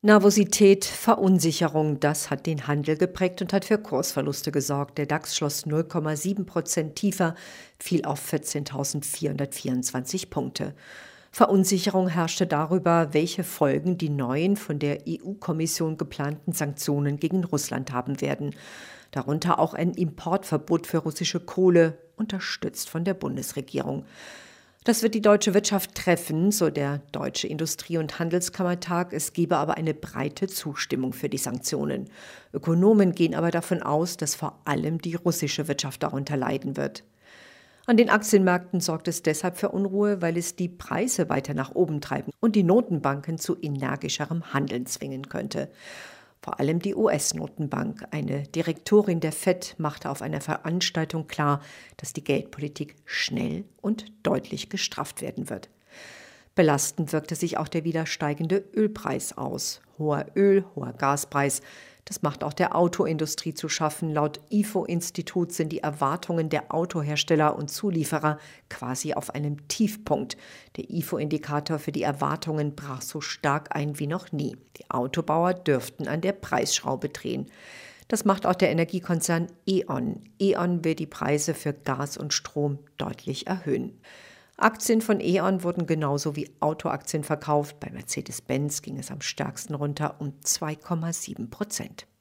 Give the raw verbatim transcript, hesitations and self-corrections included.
Nervosität, Verunsicherung, das hat den Handel geprägt und hat für Kursverluste gesorgt. Der DAX schloss null Komma sieben Prozent tiefer, fiel auf vierzehntausendvierhundertvierundzwanzig Punkte. Verunsicherung herrschte darüber, welche Folgen die neuen von der E U-Kommission geplanten Sanktionen gegen Russland haben werden. Darunter auch ein Importverbot für russische Kohle, unterstützt von der Bundesregierung. Das wird die deutsche Wirtschaft treffen, so der Deutsche Industrie- und Handelskammertag. Es gebe aber eine breite Zustimmung für die Sanktionen. Ökonomen gehen aber davon aus, dass vor allem die russische Wirtschaft darunter leiden wird. An den Aktienmärkten sorgt es deshalb für Unruhe, weil es die Preise weiter nach oben treiben und die Notenbanken zu energischerem Handeln zwingen könnte. Vor allem die U S-Notenbank. Eine Direktorin der Fed machte auf einer Veranstaltung klar, dass die Geldpolitik schnell und deutlich gestrafft werden wird. Belastend wirkte sich auch der wieder steigende Ölpreis aus. Hoher Öl-, hoher Gaspreis. Das macht auch der Autoindustrie zu schaffen. Laut I F O-Institut sind die Erwartungen der Autohersteller und Zulieferer quasi auf einem Tiefpunkt. Der I F O-Indikator für die Erwartungen brach so stark ein wie noch nie. Die Autobauer dürften an der Preisschraube drehen. Das macht auch der Energiekonzern E.ON. E.ON will die Preise für Gas und Strom deutlich erhöhen. Aktien von E.ON wurden genauso wie Autoaktien verkauft. Bei Mercedes-Benz ging es am stärksten runter um zwei Komma sieben Prozent.